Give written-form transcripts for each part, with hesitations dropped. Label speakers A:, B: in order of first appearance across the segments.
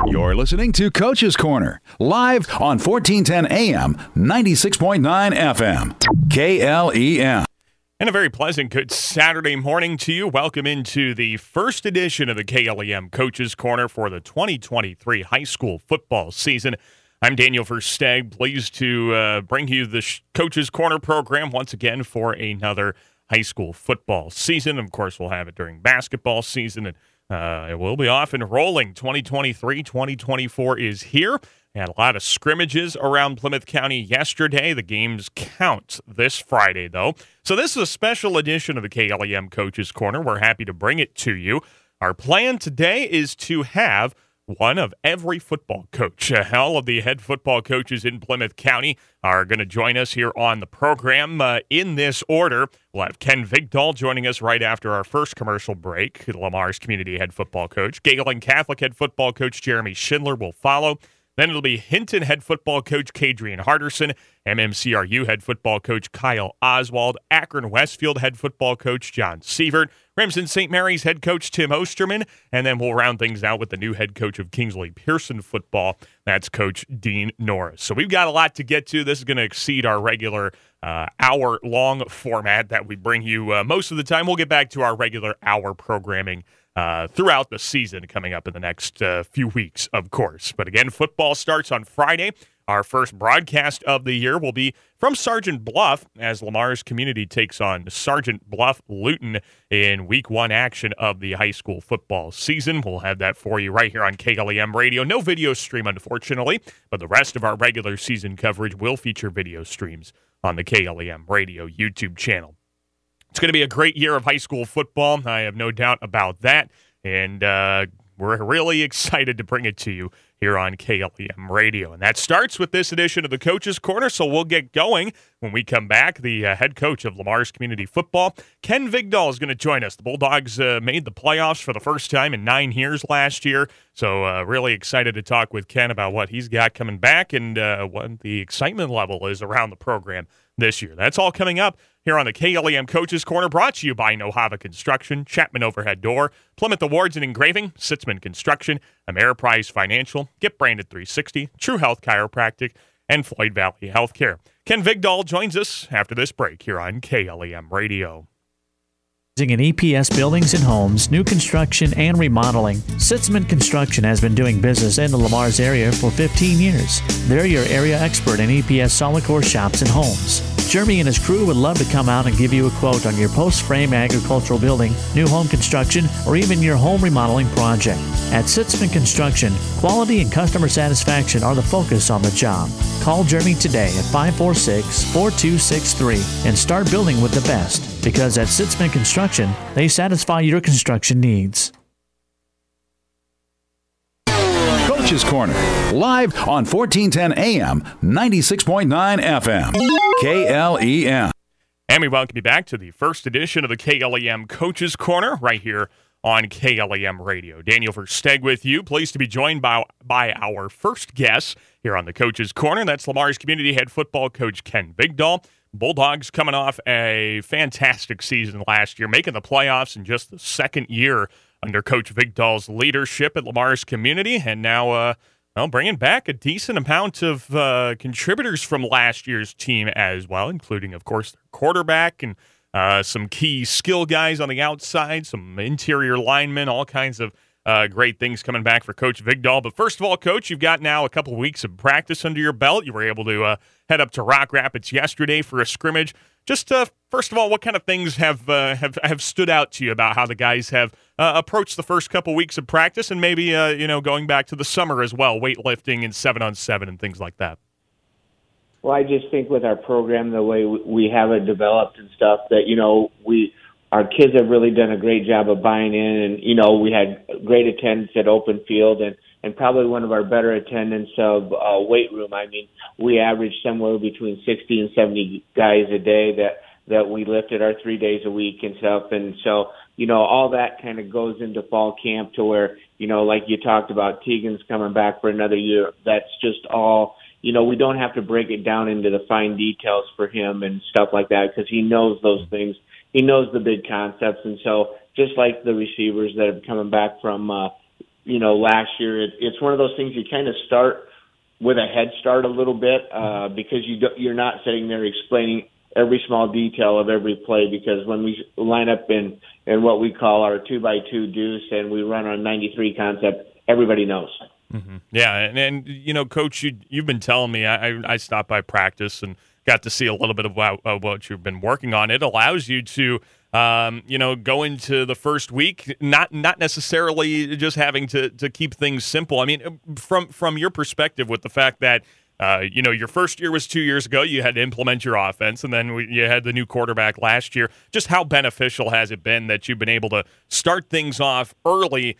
A: You're listening to Coach's Corner, live on 1410 AM, 96.9 FM, KLEM.
B: And a very pleasant, good Saturday morning to you. Welcome into the first edition of the KLEM Coach's Corner for the 2023 high school football season. I'm Daniel Versteg, pleased to bring you the Coach's Corner program once again for another high school football season. Of course, we'll have it during basketball season, and it will be off and rolling. 2023-2024 is here. We had a lot of scrimmages around Plymouth County yesterday. The games count this Friday, though. So this is a special edition of the KLEM Coach's Corner. We're happy to bring it to you. Our plan today is to have one of every football coach. All of the head football coaches in Plymouth County are going to join us here on the program in this order. We'll have Ken Vigdahl joining us right after our first commercial break. Lamar's community head football coach. Galen Catholic head football coach Jeremy Schindler will follow. Then it'll be Hinton head football coach Kadrian Harderson, MMCRU head football coach Kyle Oswald, Akron Westfield head football coach John Sievert, Remsen St. Mary's head coach Tim Osterman, and then we'll round things out with the new head coach of Kingsley Pearson football. That's Coach Dean Norris. So we've got a lot to get to. This is going to exceed our regular hour-long format that we bring you most of the time. We'll get back to our regular hour programming throughout the season coming up in the next few weeks, of course. But again, football starts on Friday. Our first broadcast of the year will be from Sergeant Bluff as Lamar's community takes on Sergeant Bluff Luton in Week 1 action of the high school football season. We'll have that for you right here on KLEM Radio. No video stream, unfortunately, but the rest of our regular season coverage will feature video streams on the KLEM Radio YouTube channel. It's going to be a great year of high school football. I have no doubt about that. And we're really excited to bring it to you here on KLEM Radio. And that starts with this edition of the Coach's Corner, so we'll get going when we come back. The head coach of Lamar's Community Football, Ken Vigdahl, is going to join us. The Bulldogs made the playoffs for the first time in 9 years last year, so really excited to talk with Ken about what he's got coming back and what the excitement level is around the program this year. That's all coming up here on the KLEM Coach's Corner, brought to you by Nohava Construction, Chapman Overhead Door, Plymouth Awards and Engraving, Sitzman Construction, Ameriprise Financial, Get Branded 360, True Health Chiropractic, and Floyd Valley Healthcare. Ken Vigdahl joins us after this break here on KLEM Radio.
C: In EPS buildings and homes, new construction and remodeling, Sitzman Construction has been doing business in the Lamar's area for 15 years. They're your area expert in EPS solid core shops and homes. Jeremy and his crew would love to come out and give you a quote on your post-frame agricultural building, new home construction, or even your home remodeling project. At Sitzman Construction, quality and customer satisfaction are the focus on the job. Call Jeremy today at 546-4263 and start building with the best. Because at Sitzman Construction, they satisfy your construction needs.
A: Coach's Corner, live on 1410 AM, 96.9 FM, KLEM.
B: And we welcome you back to the first edition of the KLEM Coach's Corner right here on KLEM Radio. Daniel Versteg with you. Pleased to be joined by our first guest here on the Coach's Corner. That's Lamar's community head football coach Ken Vigdahl. Bulldogs coming off a fantastic season last year, making the playoffs in just the second year under Coach Vigdahl's leadership at Lamar's community, and now bringing back a decent amount of contributors from last year's team as well, including, of course, their quarterback and some key skill guys on the outside, some interior linemen, all kinds of great things coming back for Coach Vigdahl. But first of all, Coach, you've got now a couple weeks of practice under your belt. You were able to head up to Rock Rapids yesterday for a scrimmage. Just first of all, what kind of things have stood out to you about how the guys have approached the first couple weeks of practice, and maybe going back to the summer as well, weightlifting and 7-on-7 and things like that?
D: Well, I just think with our program, the way we have it developed and stuff, that our kids have really done a great job of buying in, and we had great attendance at open field and probably one of our better attendance of weight room. I mean, we averaged somewhere between 60 and 70 guys a day that we lifted our 3 days a week and stuff. And so, all that kind of goes into fall camp to where, like you talked about, Tegan's coming back for another year. That's just all, we don't have to break it down into the fine details for him and stuff like that because he knows those things. He knows the big concepts. And so just like the receivers that are coming back from last year. It's one of those things you kind of start with a head start a little bit because you're not sitting there explaining every small detail of every play, because when we line up in what we call our 2x2 deuce and we run on 93 concept, everybody knows.
B: Mm-hmm. Yeah, and Coach, you've been telling me, I stopped by practice and got to see a little bit of what you've been working on. It allows you to go into the first week, not necessarily just having to keep things simple. I mean, from your perspective, with the fact that your first year was 2 years ago, you had to implement your offense, and then you had the new quarterback last year. Just how beneficial has it been that you've been able to start things off early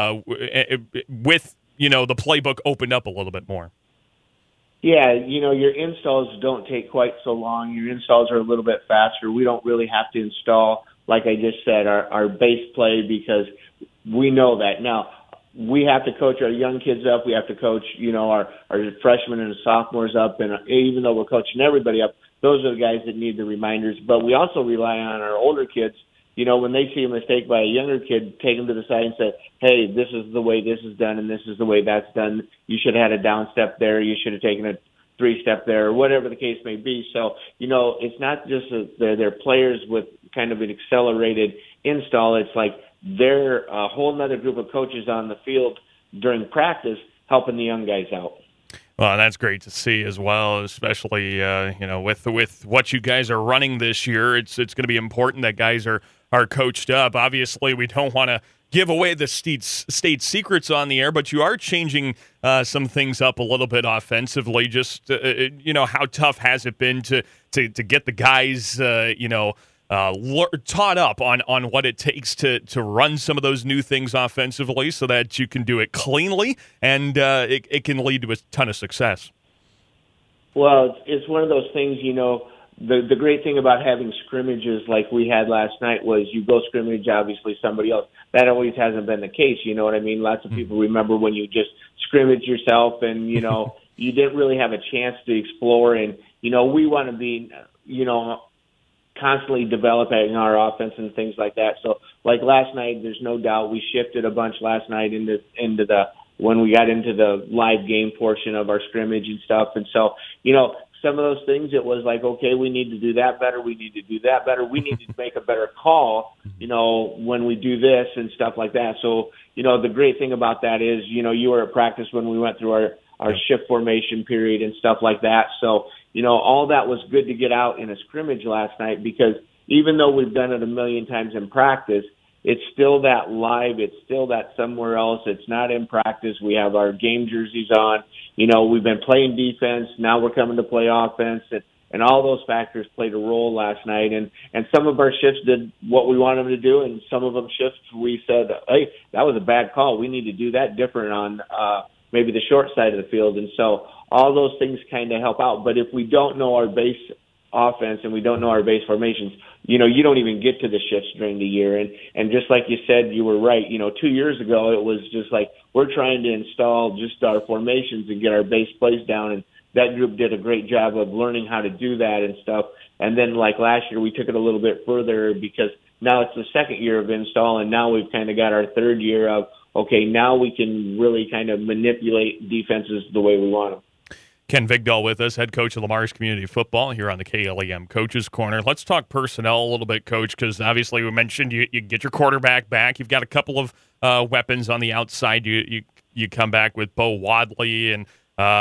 B: with the playbook opened up a little bit more?
D: Yeah, your installs don't take quite so long. Your installs are a little bit faster. We don't really have to install, like I just said, our base play, because we know that. Now, we have to coach our young kids up. We have to coach, our freshmen and sophomores up. And even though we're coaching everybody up, those are the guys that need the reminders. But we also rely on our older kids. When they see a mistake by a younger kid, take them to the side and say, hey, this is the way this is done and this is the way that's done. You should have had a down step there. You should have taken a 3-step there, or whatever the case may be. So, it's not just they're players with kind of an accelerated install. It's like they're a whole nother group of coaches on the field during practice helping the young guys out.
B: Well, that's great to see as well, especially with what you guys are running this year. It's going to be important that guys are coached up. Obviously, we don't want to give away the state secrets on the air, but you are changing some things up a little bit offensively. Just how tough has it been to get the guys taught up on what it takes to run some of those new things offensively, so that you can do it cleanly and it can lead to a ton of success.
D: Well, it's one of those things, the great thing about having scrimmages like we had last night was you go scrimmage, obviously somebody else. That always hasn't been the case, you know what I mean? Lots of people remember when you just scrimmage yourself and, you didn't really have a chance to explore. And, we want to be, constantly developing our offense and things like that. So, like last night, there's no doubt we shifted a bunch last night into when we got into the live game portion of our scrimmage and stuff. And so, some of those things, it was like, okay, we need to do that better. We need to do that better. We need to make a better call, when we do this and stuff like that. So, the great thing about that is, you were at practice when we went through our shift formation period and stuff like that. So, all that was good to get out in a scrimmage last night, because even though we've done it a million times in practice, it's still that live. It's still that somewhere else. It's not in practice. We have our game jerseys on. We've been playing defense. Now we're coming to play offense. And all those factors played a role last night. And some of our shifts did what we wanted them to do, and some of them shifts we said, hey, that was a bad call. We need to do that different on maybe the short side of the field. And so all those things kind of help out. But if we don't know our base offense and we don't know our base formations, you don't even get to the shifts during the year. And just like you said, you were right. 2 years ago, it was just like we're trying to install just our formations and get our base plays down. And that group did a great job of learning how to do that and stuff. And then like last year, we took it a little bit further, because now it's the second year of install, and now we've kind of got our third year of, okay, now we can really kind of manipulate defenses the way we want them.
B: Ken Vigdahl with us, head coach of Lamar's Community Football here on the KLEM Coaches Corner. Let's talk personnel a little bit, Coach, because obviously we mentioned you get your quarterback back. You've got a couple of weapons on the outside. You come back with Bo Wadley and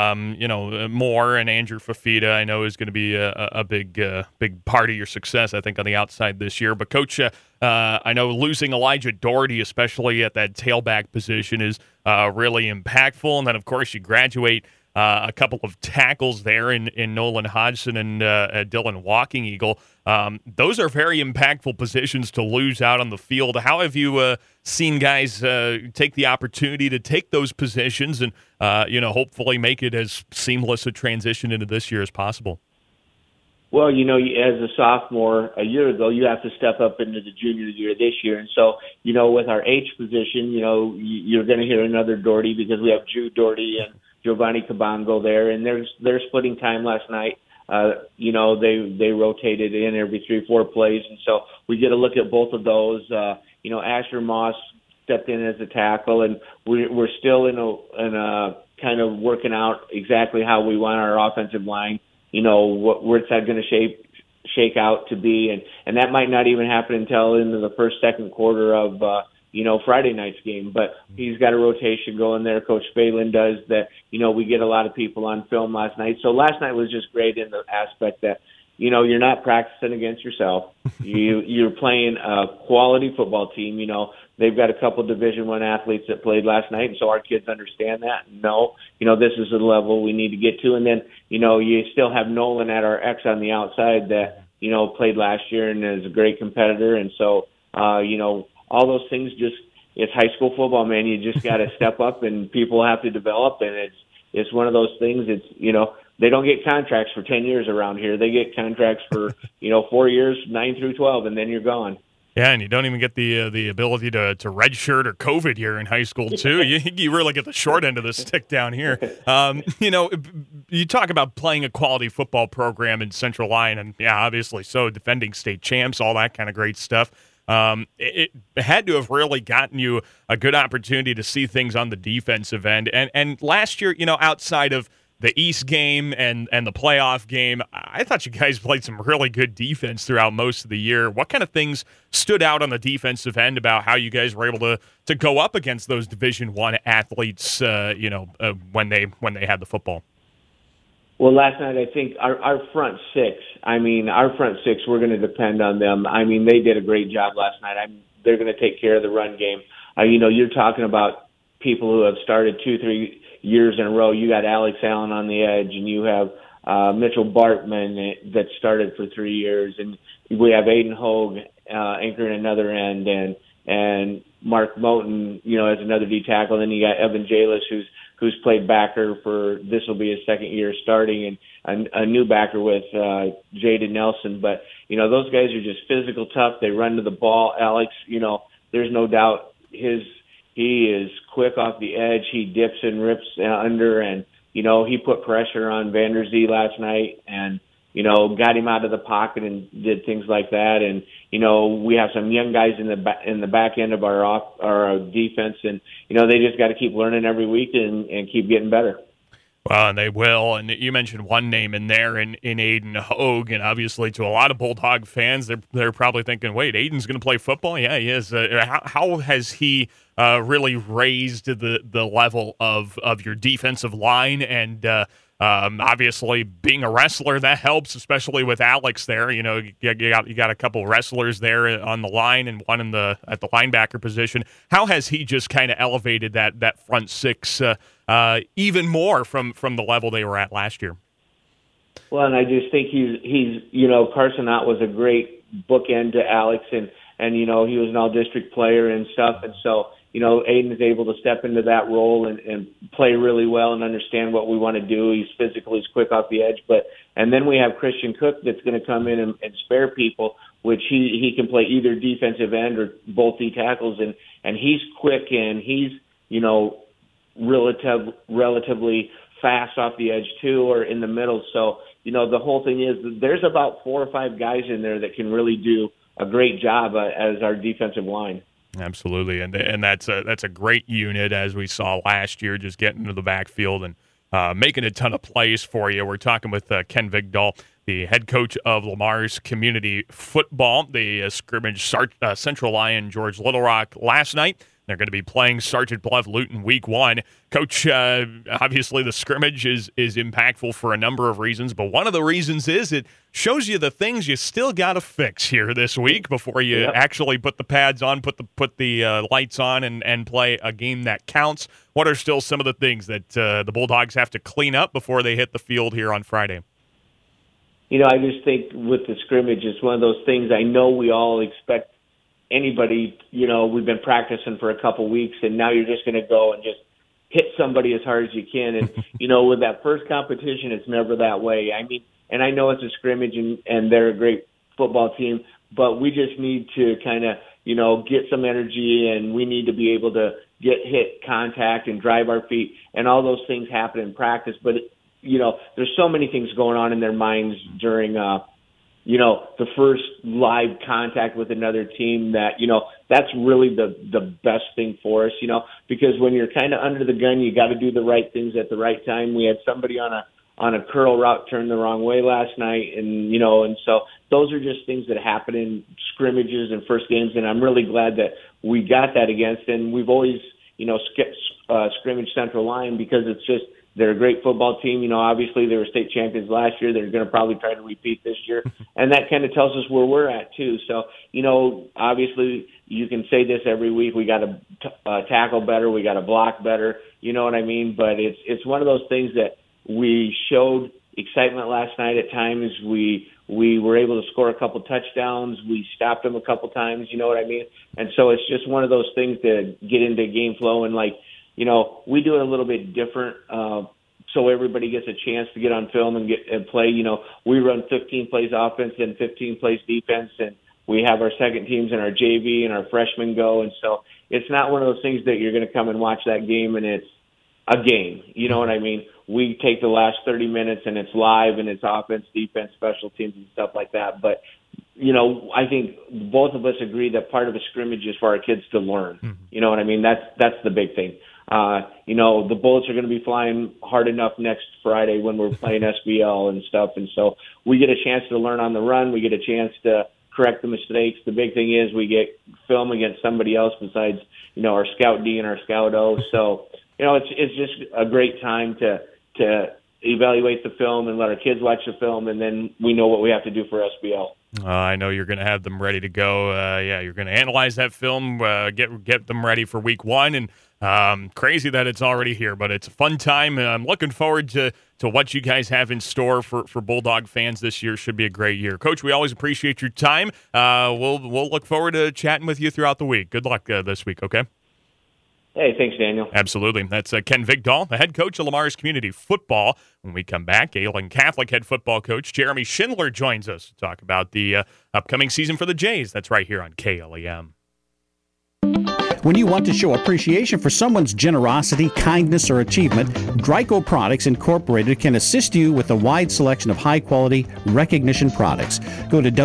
B: Moore, and Andrew Fafita, I know, is going to be a big part of your success, I think, on the outside this year. But, Coach, I know losing Elijah Doherty, especially at that tailback position, is really impactful. And then, of course, you graduate a couple of tackles there in Nolan Hodgson and Dylan Walking Eagle. Those are very impactful positions to lose out on the field. How have you seen guys take the opportunity to take those positions and, hopefully make it as seamless a transition into this year as possible?
D: Well, as a sophomore a year ago, you have to step up into the junior year this year. And so, with our H position, you're going to hear another Doherty, because we have Jude Doherty and Giovanni Cabango there, and they're splitting time last night. They rotated in every 3-4 plays, and so we get a look at both of those. Asher Moss stepped in as a tackle, and we're still in a kind of working out exactly how we want our offensive line, where's that going to shake out to be, and that might not even happen until into the second quarter of Friday night's game. But he's got a rotation going there. Coach Phelan does that. We get a lot of people on film last night. So last night was just great in the aspect that, you're not practicing against yourself. You're playing a quality football team. They've got a couple Division I athletes that played last night, and so our kids understand that. This is the level we need to get to. And then, you still have Nolan at our X on the outside that, played last year and is a great competitor. And so, all those things it's high school football, man. You just got to step up, and people have to develop. And it's one of those things. They don't get contracts for 10 years around here. They get contracts for, 4 years, 9 through 12, and then you're gone.
B: Yeah, and you don't even get the ability to redshirt or COVID here in high school, too. You really get the short end of the stick down here. You talk about playing a quality football program in Central Lyon, and, yeah, obviously so, defending state champs, all that kind of great stuff. It had to have really gotten you a good opportunity to see things on the defensive end. And last year, outside of the East game and the playoff game, I thought you guys played some really good defense throughout most of the year. What kind of things stood out on the defensive end about how you guys were able to go up against those Division I athletes, when they had the football?
D: Well, last night I think our front six, we're going to depend on them. They did a great job last night. They're going to take care of the run game. You're talking about people who have started 2-3 years in a row. You got Alex Allen on the edge, and you have Mitchell Bartman that started for 3 years, and we have Aiden Hogue anchoring another end, and Mark Moten, as another D tackle. Then you got Evan Jalis, who's played backer for this will be his second year starting, and a new backer with Jaden Nelson. But those guys are just physical, tough. They run to the ball. Alex, there's no doubt he is quick off the edge. He dips and rips under, and he put pressure on Vander Zee last night, and got him out of the pocket and did things like that. And we have some young guys in the back end of our defense, and they just got to keep learning every week and keep getting better.
B: Well, and they will. And you mentioned one name in there in Aiden Hogue, and obviously to a lot of Bulldog fans, they're probably thinking, wait, Aiden's going to play football? Yeah, he is. How has he really raised the level of your defensive line? And obviously being a wrestler, that helps, especially with Alex there. You got a couple wrestlers there on the line and one at the linebacker position. How has he just kind of elevated that front six even more from the level they were at last year?
D: Well, and I just think he's Carson Ott was a great bookend to Alex, and he was an all-district player and stuff, and so Aiden is able to step into that role and play really well and understand what we want to do. He's physical, he's quick off the edge, and then we have Christian Cook that's going to come in and spare people, which he can play either defensive end or both D tackles, and he's quick and he's relatively fast off the edge too, or in the middle. So the whole thing is there's about 4 or 5 guys in there that can really do a great job as our defensive line.
B: Absolutely, and that's a great unit, as we saw last year, just getting into the backfield and making a ton of plays for you. We're talking with Ken Vigdahl, the head coach of Lamar's Community Football. The scrimmage Central Lyon George Little Rock last night. They're going to be playing Sergeant Bluff Luton Week 1. Coach, obviously the scrimmage is impactful for a number of reasons, but one of the reasons is it shows you the things you still got to fix here this week before you actually put the pads on, put the lights on, and play a game that counts. What are still some of the things that the Bulldogs have to clean up before they hit the field here on Friday?
D: I just think with the scrimmage, it's one of those things I know we all expect anybody, we've been practicing for a couple weeks, and now you're just going to go and just hit somebody as hard as you can. And, with that first competition, it's never that way. And I know it's a scrimmage and they're a great football team, but we just need to kind of, get some energy, and we need to be able to hit contact and drive our feet, and all those things happen in practice. But, there's so many things going on in their minds during the first live contact with another team that, that's really the best thing for us, because when you're kind of under the gun, you got to do the right things at the right time. We had somebody on a curl route turn the wrong way last night, and so those are just things that happen in scrimmages and first games, and I'm really glad that we got that against, and we've always, skipped scrimmage Central Line because it's just, they're a great football team. Obviously they were state champions last year. They're going to probably try to repeat this year. And that kind of tells us where we're at too. So, obviously you can say this every week. We got to tackle better. We got to block better. You know what I mean? But it's one of those things that we showed excitement last night at times. We were able to score a couple touchdowns. We stopped them a couple times. You know what I mean? And so it's just one of those things to get into game flow and we do it a little bit different, so everybody gets a chance to get on film and play. We run 15 plays offense and 15 plays defense, and we have our second teams and our JV and our freshmen go. And so it's not one of those things that you're going to come and watch that game and it's a game. You know what I mean? We take the last 30 minutes and it's live and it's offense, defense, special teams and stuff like that. But I think both of us agree that part of a scrimmage is for our kids to learn. Mm-hmm. You know what I mean? That's the big thing. The bullets are going to be flying hard enough next Friday when we're playing SBL and stuff. And so we get a chance to learn on the run. We get a chance to correct the mistakes. The big thing is we get film against somebody else besides, our Scout D and our Scout O. So, it's just a great time to evaluate the film and let our kids watch the film. And then we know what we have to do for SBL.
B: I know you're going to have them ready to go. You're going to analyze that film, get them ready for week one. And crazy that it's already here, but it's a fun time. I'm looking forward to what you guys have in store for Bulldog fans this year. Should be a great year. Coach, we always appreciate your time. We'll look forward to chatting with you throughout the week. Good luck this week, okay?
D: Hey, thanks, Daniel.
B: Absolutely. That's Ken Vigdahl, the head coach of Lamar's Community Football. When we come back, Galen Catholic head football coach Jeremy Schindler joins us to talk about the upcoming season for the Jays. That's right here on KLEM.
E: When you want to show appreciation for someone's generosity, kindness, or achievement, Dryco Products Incorporated can assist you with a wide selection of high-quality recognition products. Go to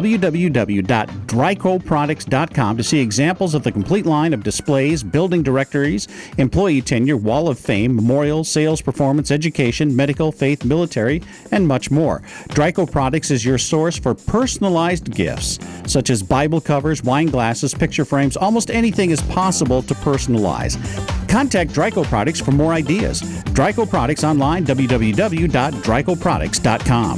E: www.drycoproducts.com to see examples of the complete line of displays, building directories, employee tenure, wall of fame, memorials, sales, performance, education, medical, faith, military, and much more. Dryco Products is your source for personalized gifts, such as Bible covers, wine glasses, picture frames. Almost anything is possible to personalize. Contact Dryco Products for more ideas. Dryco Products online, www.drycoproducts.com.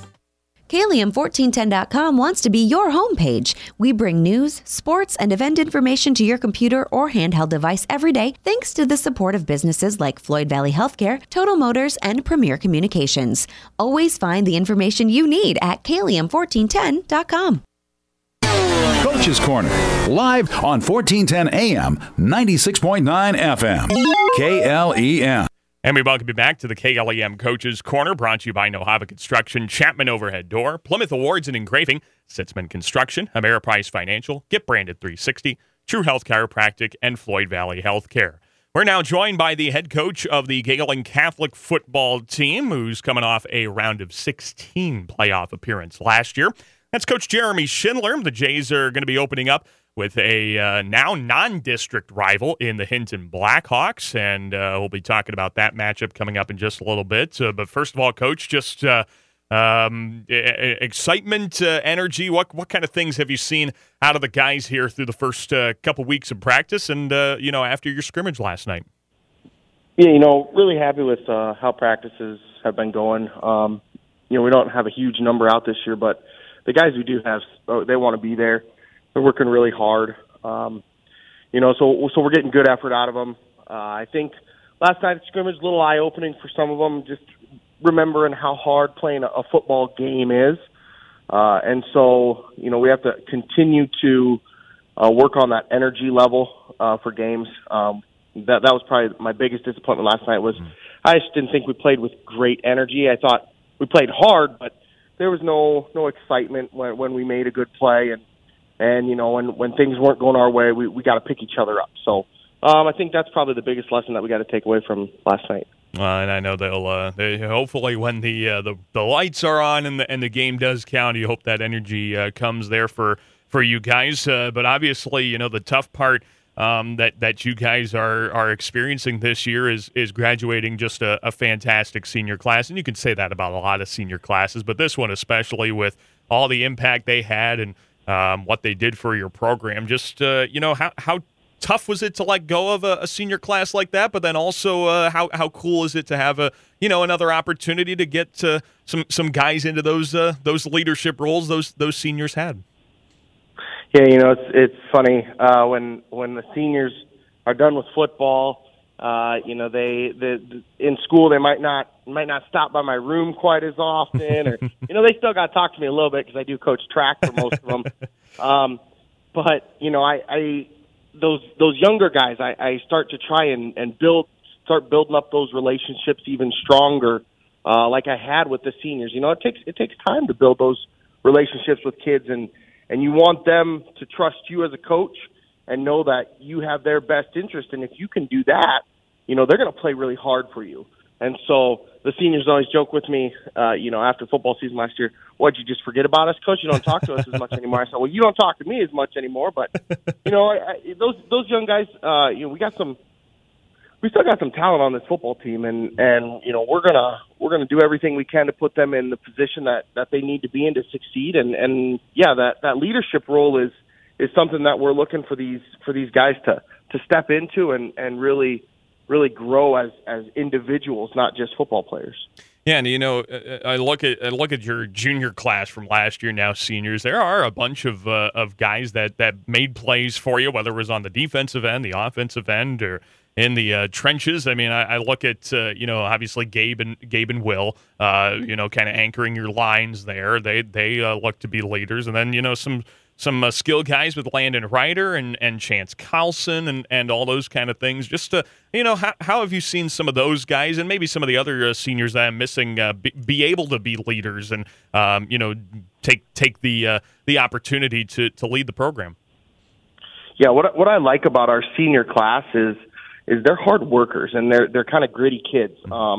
F: KLEM1410.com wants to be your homepage. We bring news, sports, and event information to your computer or handheld device every day thanks to the support of businesses like Floyd Valley Healthcare, Total Motors, and Premier Communications. Always find the information you need at KLEM1410.com.
A: Coach's Corner, live on 1410 AM, 96.9 FM, KLEM.
B: And we welcome you back to the KLEM Coach's Corner, brought to you by Nohava Construction, Chapman Overhead Door, Plymouth Awards and Engraving, Sitzman Construction, Ameriprise Financial, Get Branded 360, True Health Chiropractic, and Floyd Valley Healthcare. We're now joined by the head coach of the Galen Catholic football team, who's coming off a round of 16 playoff appearance last year. That's Coach Jeremy Schindler. The Jays are going to be opening up with a now non-district rival in the Hinton Blackhawks, and we'll be talking about that matchup coming up in just a little bit. But first of all, Coach, just excitement, energy, what kind of things have you seen out of the guys here through the first couple weeks of practice and, after your scrimmage last night?
G: Yeah, really happy with how practices have been going. We don't have a huge number out this year, but the guys we do have, they want to be there. They're working really hard. So we're getting good effort out of them. I think last night's scrimmage, a little eye-opening for some of them, just remembering how hard playing a football game is. And so, we have to continue to work on that energy level for games. That was probably my biggest disappointment last night was I just didn't think we played with great energy. I thought we played hard, but there was no excitement when we made a good play, and when things weren't going our way, we got to pick each other up. So I think that's probably the biggest lesson that we got to take away from last night.
B: And I know they hopefully when the lights are on and the game does count, you hope that energy comes there for you guys. But obviously, the tough part that you guys are experiencing this year is graduating just a fantastic senior class, and you can say that about a lot of senior classes, but this one especially with all the impact they had and what they did for your program. Just how tough was it to let go of a senior class like that? But then also, how cool is it to have another opportunity to get some guys into those leadership roles those seniors had?
G: Yeah, it's funny when the seniors are done with football. They in school they might not stop by my room quite as often, or they still got to talk to me a little bit because I do coach track for most of them. But I those younger guys, I start to try and start building up those relationships even stronger, like I had with the seniors. It takes time to build those relationships with kids, and you want them to trust you as a coach and know that you have their best interest. And if you can do that, they're going to play really hard for you. And so the seniors always joke with me, after football season last year, what'd you just forget about us, Coach? You don't talk to us as much anymore. I said, well, you don't talk to me as much anymore. But, those young guys, we still got some talent on this football team, and we're gonna do everything we can to put them in the position that they need to be in to succeed. And that leadership role is something that we're looking for these guys to step into and really grow as individuals, not just football players.
B: Yeah, and I look at your junior class from last year, now seniors. There are a bunch of guys that made plays for you, whether it was on the defensive end, the offensive end, or in the trenches. I mean, I look at obviously Gabe and Will, kind of anchoring your lines there. They look to be leaders, and then some skill guys with Landon Ryder and Chance Carlson and all those kind of things. Just how have you seen some of those guys and maybe some of the other seniors that I'm missing be able to be leaders and take the opportunity to lead the program?
G: Yeah, what I like about our senior class is they're hard workers and they're kind of gritty kids.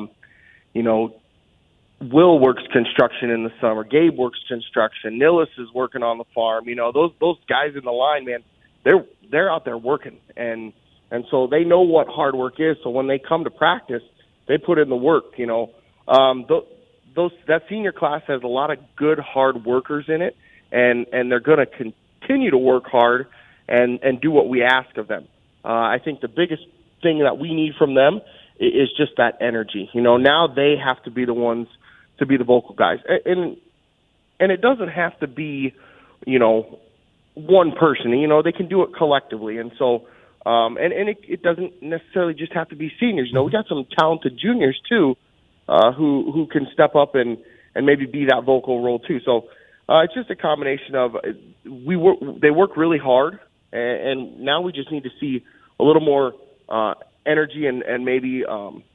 G: Will works construction in the summer. Gabe works construction. Nillis is working on the farm. Those guys in the line, man, they're out there working, and so they know what hard work is. So when they come to practice, they put in the work. That senior class has a lot of good hard workers in it, and they're going to continue to work hard and do what we ask of them. I think the biggest thing that we need from them is just that energy. Now they have to be the ones to be the vocal guys. And it doesn't have to be, one person. They can do it collectively. And so, it doesn't necessarily just have to be seniors. We got some talented juniors too, who can step up and maybe be that vocal role too. So, it's just a combination of they work really hard, and now we just need to see a little more energy and maybe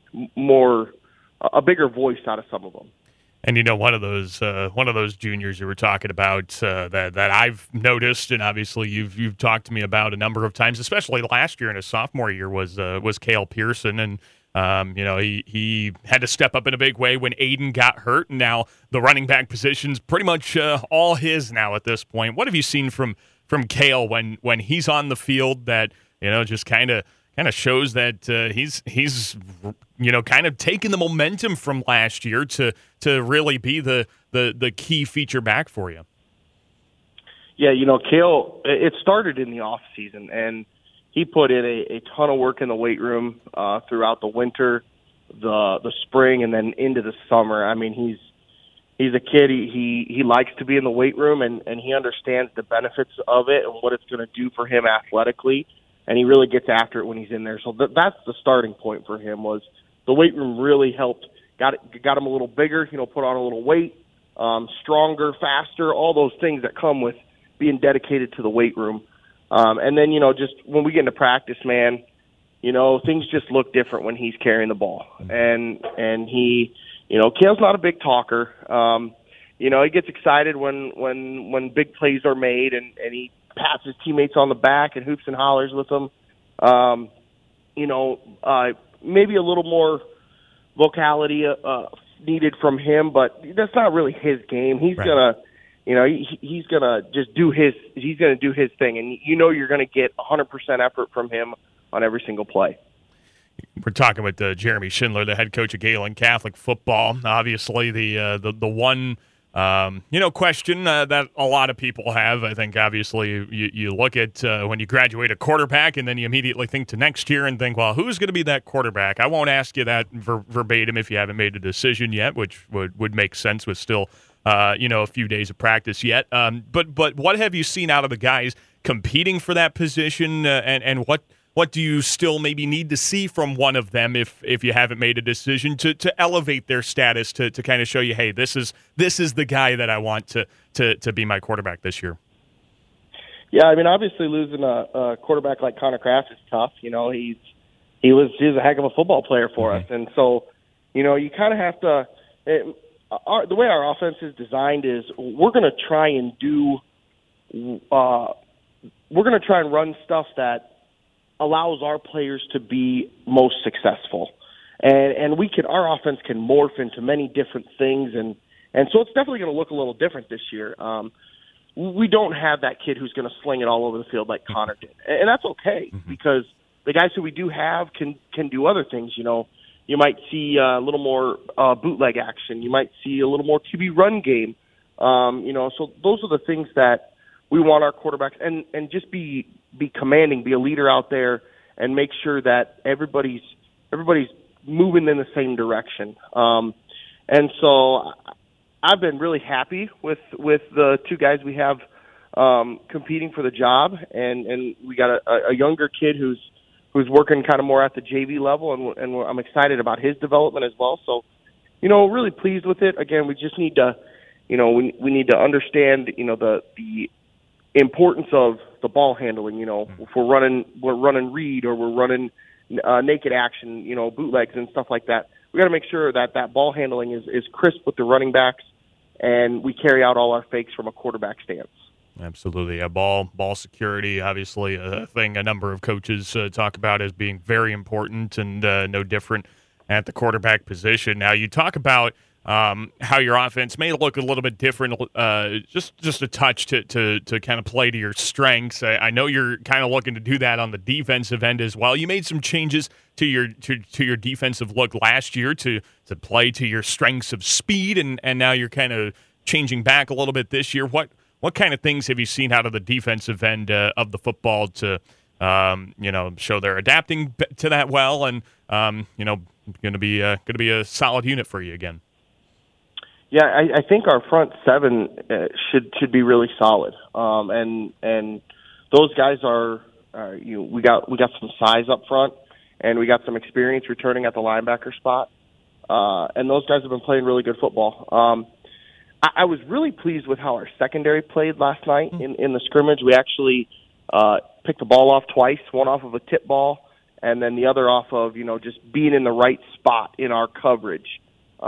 G: a bigger voice out of some of them.
B: And one of those juniors you were talking about that I've noticed, and obviously you've talked to me about a number of times, especially last year in his sophomore year, was Cale Pearson, and he had to step up in a big way when Aiden got hurt, and now the running back position's pretty much all his now at this point. What have you seen from Cale when he's on the field that just kind of shows that he's kind of taking the momentum from last year to really be the key feature back for you?
G: Yeah, Cale, it started in the off season, and he put in a ton of work in the weight room throughout the winter, the spring, and then into the summer. I mean, he's a kid. He likes to be in the weight room, and he understands the benefits of it and what it's going to do for him athletically. And he really gets after it when he's in there. So that's the starting point for him. Was the weight room really helped, got him a little bigger, put on a little weight, stronger, faster, all those things that come with being dedicated to the weight room. And then, just when we get into practice, man, things just look different when he's carrying the ball. And he, Cale's not a big talker. He gets excited when big plays are made and he pats his teammates on the back and hoops and hollers with them. Maybe a little more vocality needed from him, but that's not really his game. He's gonna, he's gonna just do his thing, and you're gonna get 100% effort from him on every single play.
B: We're talking with Jeremy Schindler, the head coach of Galen Catholic football. Obviously, the one question that a lot of people have. I think obviously you look at when you graduate a quarterback, and then you immediately think to next year and think, well, who's going to be that quarterback? I won't ask you that verbatim if you haven't made a decision yet, which would make sense with still a few days of practice yet. But what have you seen out of the guys competing for that position, and what do you still maybe need to see from one of them if you haven't made a decision to elevate their status to kind of show you, hey, this is the guy that I want to be my quarterback this year?
G: Yeah, I mean, obviously losing a quarterback like Connor Kraft is tough. He was a heck of a football player for us, and so you kind of have to. The way our offense is designed is we're going to try and run stuff that allows our players to be most successful. And our offense can morph into many different things. And so it's definitely going to look a little different this year. We don't have that kid who's going to sling it all over the field like Connor did. And that's okay, because the guys who we do have can do other things. You might see a little more bootleg action. You might see a little more QB run game. So those are the things that we want our quarterbacks, and just be commanding, be a leader out there, and make sure that everybody's moving in the same direction. And so I've been really happy with the two guys we have competing for the job, and we got a younger kid who's working kind of more at the JV level, and I'm excited about his development as well. So, really pleased with it. Again, we just need to, we need to understand, the importance of the ball handling. If we're running read, or we're running naked action, bootlegs and stuff like that. We got to make sure that ball handling is crisp with the running backs, and we carry out all our fakes from a quarterback stance.
B: Absolutely. Ball security, obviously a thing a number of coaches talk about as being very important, and no different at the quarterback position. Now, you talk about how your offense may look a little bit different, just a touch to kind of play to your strengths. I know you're kind of looking to do that on the defensive end as well. You made some changes to your defensive look last year to play to your strengths of speed, and now you're kind of changing back a little bit this year. What kind of things have you seen out of the defensive end of the football to show they're adapting to that well, and going to be a solid unit for you again?
G: Yeah, I think our front seven should be really solid, and those guys are we got some size up front, and we got some experience returning at the linebacker spot, and those guys have been playing really good football. I was really pleased with how our secondary played last night in the scrimmage. We actually picked the ball off twice, one off of a tip ball, and then the other off of just being in the right spot in our coverage.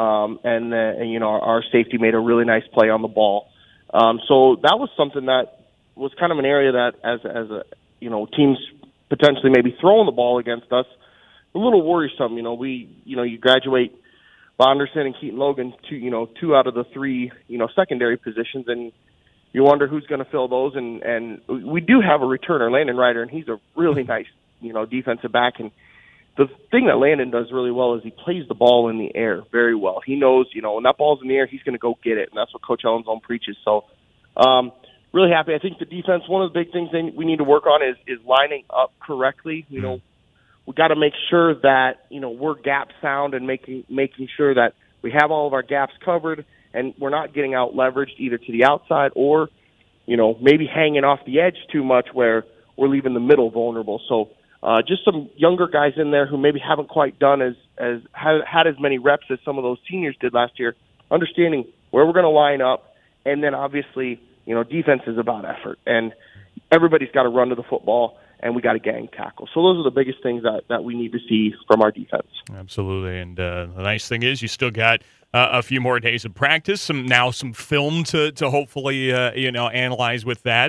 G: Our safety made a really nice play on the ball. So that was something that was kind of an area that as teams potentially maybe throwing the ball against us, a little worrisome. You graduate Bonderson and Keaton Logan, two out of the three, secondary positions, and you wonder who's going to fill those. And we do have a returner, Landon Ryder, and he's a really nice, defensive back. And the thing that Landon does really well is he plays the ball in the air very well. He knows, when that ball's in the air, he's going to go get it, and that's what Coach Ellen's preaches. So, really happy. I think the defense, one of the big things we need to work on is lining up correctly. We got to make sure that we're gap sound and making sure that we have all of our gaps covered, and we're not getting out leveraged either to the outside or maybe hanging off the edge too much where we're leaving the middle vulnerable. So just some younger guys in there who maybe haven't quite done had as many reps as some of those seniors did last year, understanding where we're going to line up, and then obviously defense is about effort, and everybody's got to run to the football, and we got to gang tackle. So those are the biggest things that we need to see from our defense. Absolutely.
B: And the nice thing is you still got a few more days of practice, some film to hopefully analyze with that. And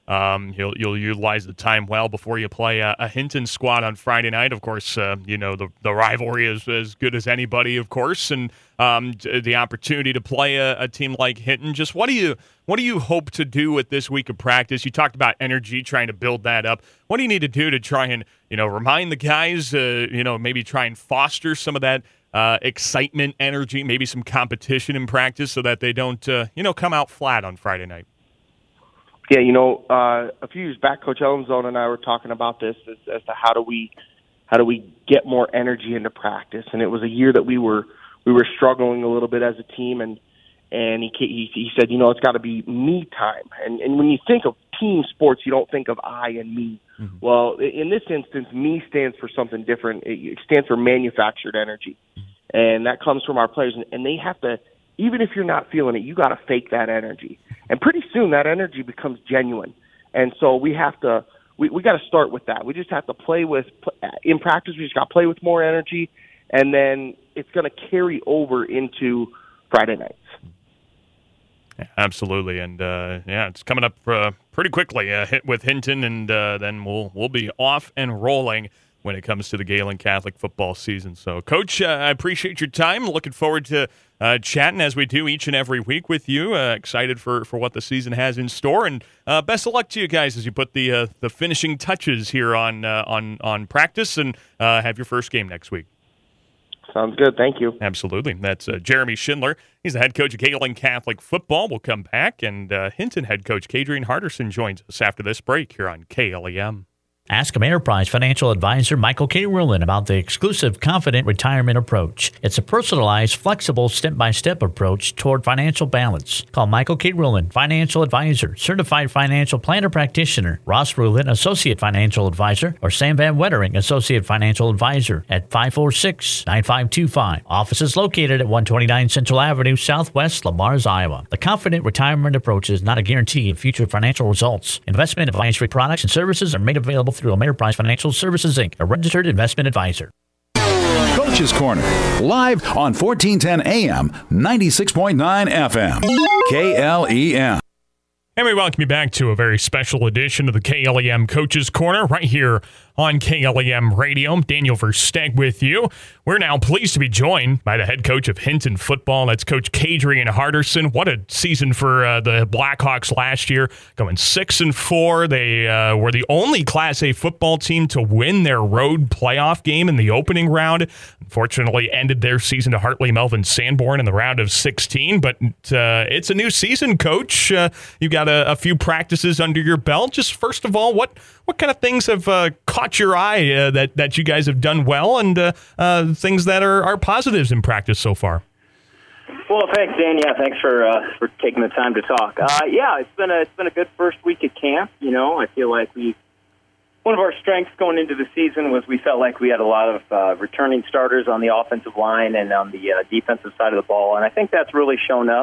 B: You'll utilize the time well before you play a Hinton squad on Friday night. Of course, the rivalry is as good as anybody, of course, and the opportunity to play a team like Hinton. Just what do you hope to do with this week of practice? You talked about energy, trying to build that up. What do you need to do to try and remind the guys, maybe try and foster some of that excitement, energy, maybe some competition in practice, so that they don't come out flat on Friday night?
G: Yeah, a few years back, Coach Elmzone and I were talking about this as to how do we get more energy into practice. And it was a year that we were struggling a little bit as a team, and he said, it's got to be me time. And when you think of team sports, you don't think of I and me. Mm-hmm. Well, in this instance, me stands for something different. It stands for manufactured energy, and that comes from our players, and they have to. Even if you're not feeling it, you got to fake that energy. And pretty soon that energy becomes genuine. And so we have to, we got to start with that. We just have to in practice, we just got to play with more energy. And then it's going to carry over into Friday nights.
B: Yeah, absolutely. And it's coming up pretty quickly with Hinton. And then we'll be off and rolling when it comes to the Galen Catholic football season. So, Coach, I appreciate your time. Looking forward to chatting as we do each and every week with you. Excited for what the season has in store, and best of luck to you guys as you put the finishing touches here on practice and have your first game next week.
G: Sounds good. Thank you.
B: Absolutely. That's Jeremy Schindler. He's the head coach of Galen Catholic football. We'll come back, and Hinton head coach Kadrian Harderson joins us after this break here on KLEM.
C: Ask Ameriprise Financial Advisor Michael K. Rulin about the exclusive Confident Retirement Approach. It's a personalized, flexible, step-by-step approach toward financial balance. Call Michael K. Rulin, Financial Advisor, Certified Financial Planner Practitioner, Ross Rulin, Associate Financial Advisor, or Sam Van Wettering, Associate Financial Advisor at 546-9525. Office is located at 129 Central Avenue, Southwest, Lamars, Iowa. The Confident Retirement Approach is not a guarantee of future financial results. Investment advisory products and services are made available through Ameriprise Financial Services, Inc., a registered investment advisor.
A: Coach's Corner, live on 1410 AM, 96.9 FM, KLEM.
B: And we welcome you back to a very special edition of the KLEM Coach's Corner right here on KLEM Radio. Daniel Versteg with you. We're now pleased to be joined by the head coach of Hinton football. That's Coach Kadrian Harderson. What a season for the Blackhawks last year, going 6-4. They were the only Class A football team to win their road playoff game in the opening round. Unfortunately, ended their season to Hartley Melvin Sanborn in the round of 16. But it's a new season, Coach. You got a few practices under your belt. Just first of all, what kind of things have caught your eye that you guys have done well, and things that are positives in practice so far?
H: Well, thanks, Dan. Yeah, thanks for taking the time to talk. It's been a good first week at camp. I feel like one of our strengths going into the season was we felt like we had a lot of returning starters on the offensive line and on the defensive side of the ball, and I think that's really shown up.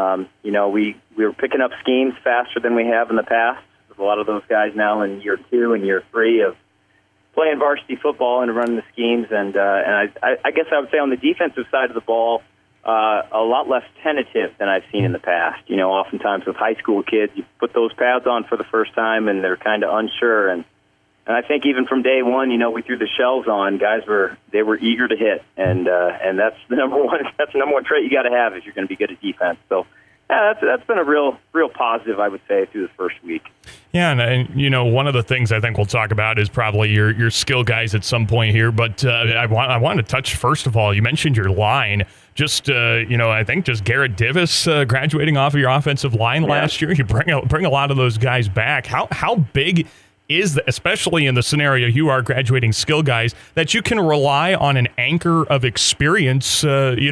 H: We were picking up schemes faster than we have in the past. There's a lot of those guys now in year 2 and year 3 of playing varsity football and running the schemes, and I guess I would say on the defensive side of the ball, a lot less tentative than I've seen in the past. Oftentimes with high school kids, you put those pads on for the first time and they're kind of unsure, and I think even from day one, we threw the shells on. Guys were eager to hit, and that's the number one. That's the number one trait you got to have if you're going to be good at defense. So, that's been a real positive, I would say, through the first week.
B: Yeah, and one of the things I think we'll talk about is probably your skill guys at some point here. But I wanted to touch first of all. You mentioned your line. Just I think just Garrett Divis graduating off of your offensive line last year. You bring a lot of those guys back. How big is that, especially in the scenario you are graduating skill guys, that you can rely on an anchor of experience,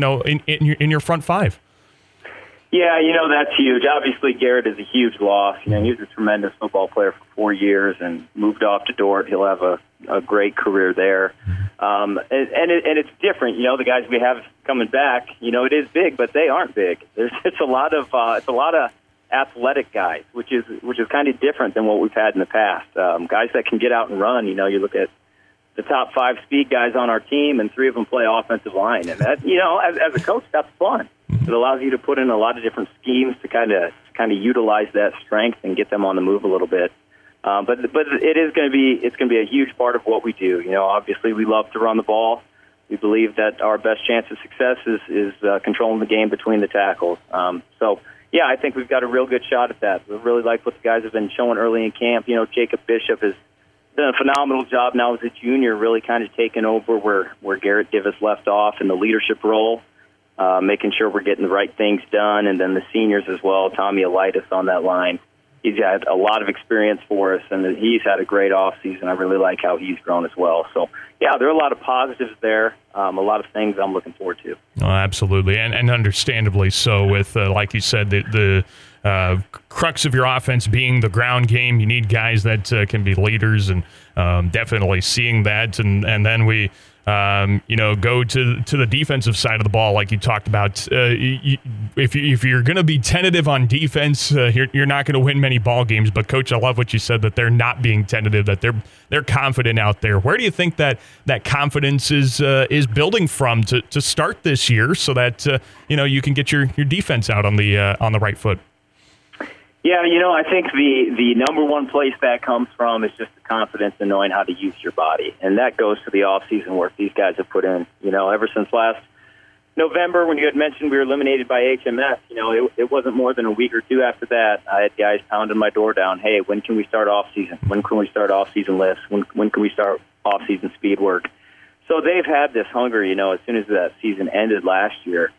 B: in your front five?
H: Yeah, that's huge. Obviously, Garrett is a huge loss. He was a tremendous football player for 4 years and moved off to Dordt. He'll have a great career there. And it's different. The guys we have coming back, it is big, but they aren't big. It's a lot of athletic guys, which is kind of different than what we've had in the past. Guys that can get out and run. You look at the top 5 speed guys on our team, and 3 of them play offensive line, and that as a coach, that's fun. It allows you to put in a lot of different schemes to kind of utilize that strength and get them on the move a little bit. But it is going to be a huge part of what we do. You know, obviously we love to run the ball. We believe that our best chance of success is controlling the game between the tackles. So, yeah, I think we've got a real good shot at that. We really like what the guys have been showing early in camp. You know, Jacob Bishop has done a phenomenal job now as a junior, really kind of taking over where Garrett Divis left off in the leadership role, making sure we're getting the right things done, and then the seniors as well, Tommy Elitis on that line. He's had a lot of experience for us, and he's had a great offseason. I really like how he's grown as well. So, yeah, there are a lot of positives there, a lot of things I'm looking forward to.
B: Oh, absolutely, and understandably so with, like you said, the crux of your offense being the ground game. You need guys that can be leaders, and definitely seeing that. And then we go to the defensive side of the ball, like you talked about. If you're going to be tentative on defense, you're not going to win many ball games. But Coach, I love what you said, that they're not being tentative, that they're confident out there. Where do you think that confidence is building from to start this year, so that you can get your defense out on the right foot?
H: Yeah, I think the number one place that comes from is just the confidence in knowing how to use your body. And that goes to the off-season work these guys have put in. Ever since last November, when you had mentioned we were eliminated by HMS, it wasn't more than a week or two after that. I had guys pounding my door down. Hey, when can we start off-season? When can we start off-season lifts? When can we start off-season speed work? So they've had this hunger, as soon as that season ended last year.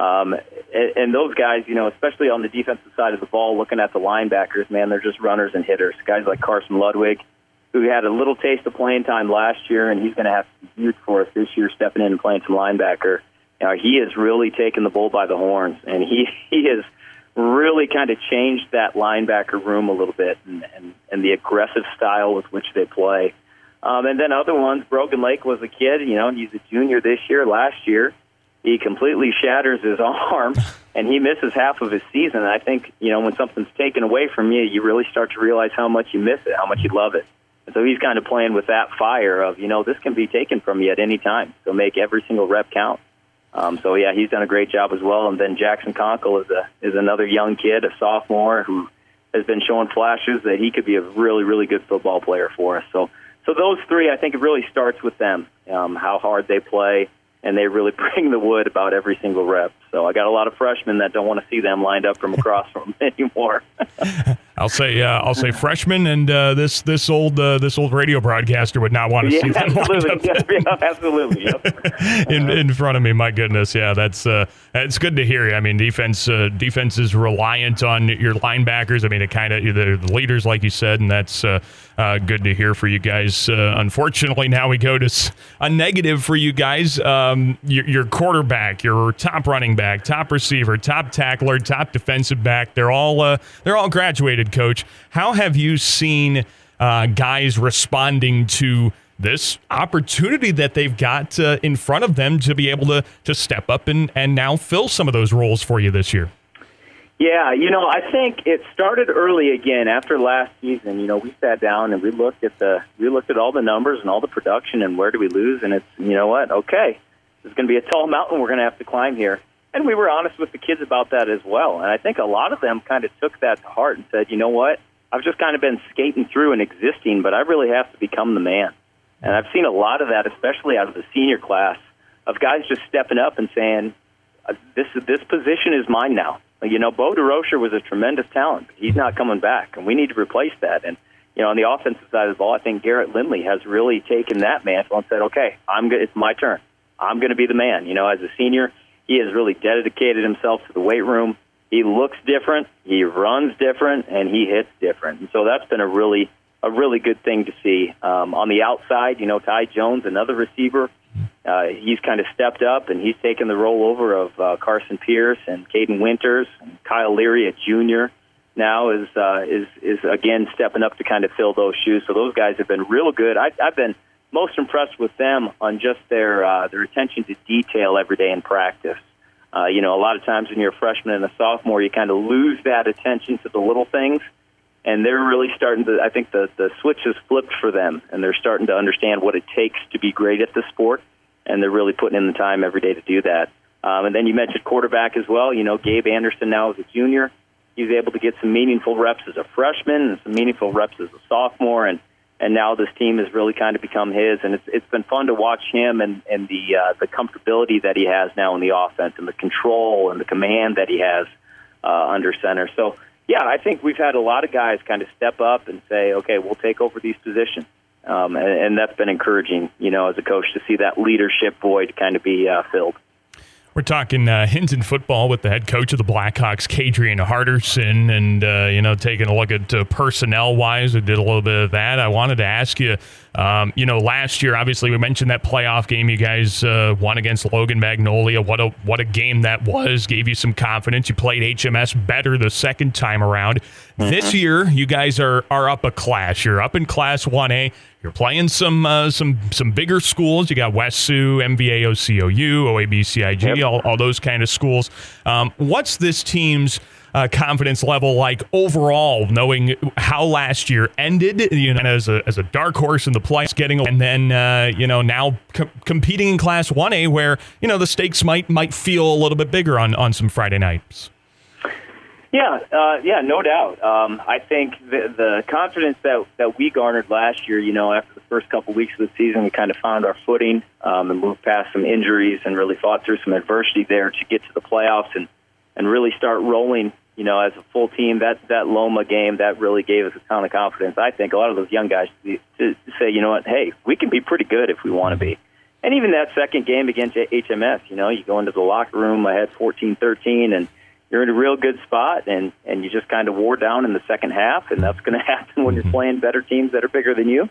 H: And those guys, especially on the defensive side of the ball, looking at the linebackers, man, they're just runners and hitters. Guys like Carson Ludwig, who had a little taste of playing time last year, and he's going to have to be huge for us this year, stepping in and playing some linebacker. He has really taken the bull by the horns, and he has really kind of changed that linebacker room a little bit, and the aggressive style with which they play. And then other ones, Brogan Lake was a kid, he's a junior this year. Last year, he completely shatters his arm, and he misses half of his season. And I think, when something's taken away from you, you really start to realize how much you miss it, how much you love it. And so he's kind of playing with that fire of, this can be taken from you at any time. So make every single rep count. Yeah, he's done a great job as well. And then Jackson Conkle is another young kid, a sophomore, who has been showing flashes that he could be a really, really good football player for us. So those three, I think it really starts with them, how hard they play. And they really bring the wood about every single rep. So I got a lot of freshmen that don't want to see them lined up from across from them anymore.
B: I'll say freshmen, and this old radio broadcaster would not want to see them lined up.
H: Absolutely. Yep.
B: in front of me. My goodness, yeah, that's it's good to hear. I mean, defense is reliant on your linebackers. I mean, it kind of the leaders, like you said, and that's good to hear for you guys. Unfortunately, now we go to a negative for you guys. Your quarterback, your top running back, top receiver, top tackler, top defensive back, they're all graduated, Coach. How have you seen guys responding to this opportunity that they've got in front of them to be able to step up and now fill some of those roles for you this year?
H: Yeah, I think it started early again after last season. We sat down and we looked at all the numbers and all the production and where do we lose, and it's, what? Okay, this is going to be a tall mountain we're going to have to climb here. And we were honest with the kids about that as well. And I think a lot of them kind of took that to heart and said, what? I've just kind of been skating through and existing, but I really have to become the man. And I've seen a lot of that, especially out of the senior class, of guys just stepping up and saying, this position is mine now. Bo DeRocher was a tremendous talent. He's not coming back, and we need to replace that. And, on the offensive side of the ball, I think Garrett Lindley has really taken that mantle and said, okay, it's my turn. I'm going to be the man. As a senior, he has really dedicated himself to the weight room. He looks different, he runs different, and he hits different. And so that's been a really good thing to see. On the outside, Ty Jones, another receiver, he's kind of stepped up, and he's taken the role over of Carson Pierce and Caden Winters. And Kyle Leary, a junior, now is again stepping up to kind of fill those shoes. So those guys have been real good. I've been most impressed with them on just their attention to detail every day in practice. A lot of times when you're a freshman and a sophomore, you kind of lose that attention to the little things, and they're really starting to, I think the switch has flipped for them, and they're starting to understand what it takes to be great at the sport, and they're really putting in the time every day to do that. And then you mentioned quarterback as well. Gabe Anderson now is a junior. He's able to get some meaningful reps as a freshman and some meaningful reps as a sophomore, and now this team has really kind of become his. And it's been fun to watch him and the comfortability that he has now in the offense and the control and the command that he has under center. So, yeah, I think we've had a lot of guys kind of step up and say, okay, we'll take over these positions. And that's been encouraging, as a coach, to see that leadership void kind of be filled.
B: We're talking Hinton football with the head coach of the Blackhawks, Kadrian Harderson, and, taking a look at personnel-wise. We did a little bit of that. I wanted to ask you, last year, obviously, we mentioned that playoff game you guys won against Logan Magnolia. What a game that was. Gave you some confidence. You played HMS better the second time around. Mm-hmm. This year, you guys are up a class. You're up in Class 1A. You're playing some bigger schools. You got West Sioux, MVA, OCOU, OABCIG,
H: yep.
B: all those kind of schools. What's this team's confidence level like overall, knowing how last year ended, as a dark horse in the playoffs, getting, and then now competing in Class 1A, where the stakes might feel a little bit bigger on some Friday nights.
H: Yeah, no doubt. I think the confidence that we garnered last year, after the first couple weeks of the season, we kind of found our footing and moved past some injuries and really fought through some adversity there to get to the playoffs and really start rolling, as a full team. That Loma game, that really gave us a ton of confidence. I think a lot of those young guys to say, hey, we can be pretty good if we want to be. And even that second game against HMS, you go into the locker room ahead 14-13 and you're in a real good spot, and you just kind of wore down in the second half, and that's going to happen when you're playing better teams that are bigger than you.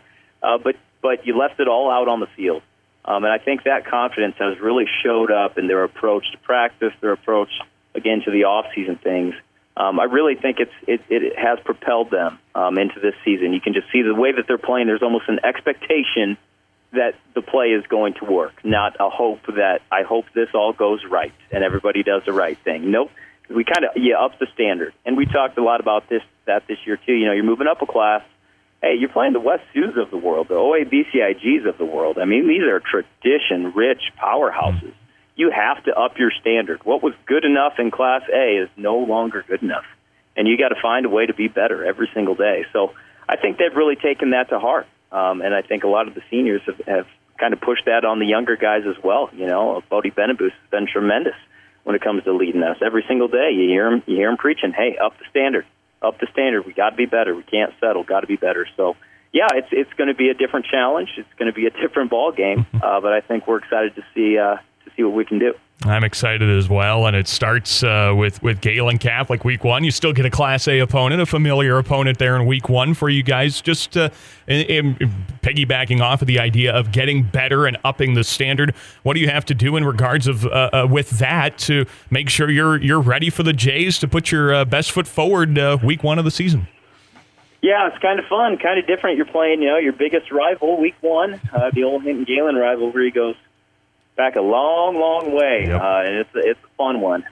H: But you left it all out on the field. And I think that confidence has really showed up in their approach to practice, their approach, again, to the off-season things. I really think it has propelled them into this season. You can just see the way that they're playing. There's almost an expectation that the play is going to work, not a hope that I hope this all goes right and everybody does the right thing. Nope. We kind of up the standard, and we talked a lot about this year too. You're moving up a class. Hey, you're playing the West Sioux of the world, the OABCIGs of the world. I mean, these are tradition-rich powerhouses. You have to up your standard. What was good enough in Class A is no longer good enough, and you got to find a way to be better every single day. So I think they've really taken that to heart, and I think a lot of the seniors have kind of pushed that on the younger guys as well. Bodie Benabus has been tremendous when it comes to leading us. Every single day you hear him preaching, hey, up the standard. We got to be better. We can't settle. Got to be better. So, yeah, it's going to be a different challenge. It's going to be a different ball game, but I think we're excited to see what we can do.
B: I'm excited as well, and it starts with Galen Catholic week 1. You still get a Class A opponent, a familiar opponent there in week 1 for you guys. Just piggybacking off of the idea of getting better and upping the standard. What do you have to do in regards of with that to make sure you're ready for the Jays to put your best foot forward week 1 of the season?
H: Yeah, it's kind of fun, kind of different. You're playing, your biggest rival week 1. The old Hinton Galen rivalry goes back a long, long way,
B: yep.
H: And it's a fun one.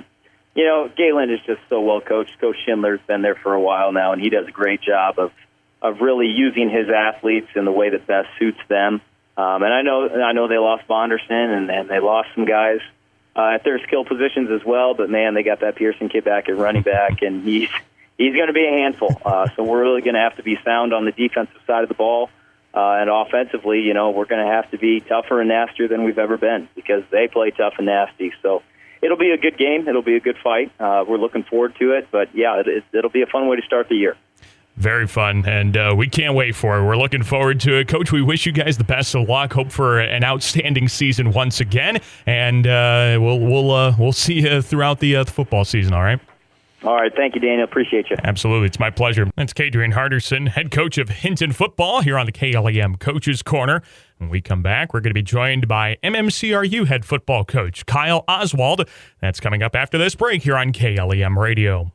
H: Galen is just so well coached. Coach Schindler's been there for a while now, and he does a great job of really using his athletes in the way that best suits them. And I know they lost Bonderson and they lost some guys at their skill positions as well. But man, they got that Pearson kid back at running back, and he's going to be a handful. So we're really going to have to be sound on the defensive side of the ball. And offensively, we're going to have to be tougher and nastier than we've ever been because they play tough and nasty. So it'll be a good game. It'll be a good fight. We're looking forward to it. But, yeah, it'll be a fun way to start the year.
B: Very fun, and we can't wait for it. We're looking forward to it. Coach, we wish you guys the best of luck. Hope for an outstanding season once again. And we'll see you throughout the football season, all right?
H: All right. Thank you, Daniel. Appreciate you.
B: Absolutely. It's my pleasure. That's Kadrian Harderson, head coach of Hinton football here on the KLEM Coaches Corner. When we come back, we're going to be joined by MMCRU head football coach Kyle Oswald. That's coming up after this break here on KLEM Radio.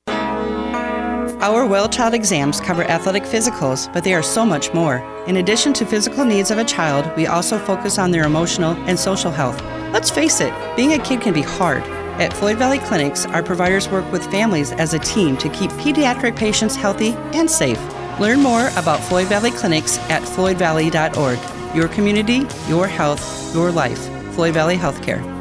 I: Our Well Child exams cover athletic physicals, but they are so much more. In addition to physical needs of a child, we also focus on their emotional and social health. Let's face it, being a kid can be hard. At Floyd Valley Clinics, our providers work with families as a team to keep pediatric patients healthy and safe. Learn more about Floyd Valley Clinics at floydvalley.org. Your community, your health, your life. Floyd Valley Healthcare.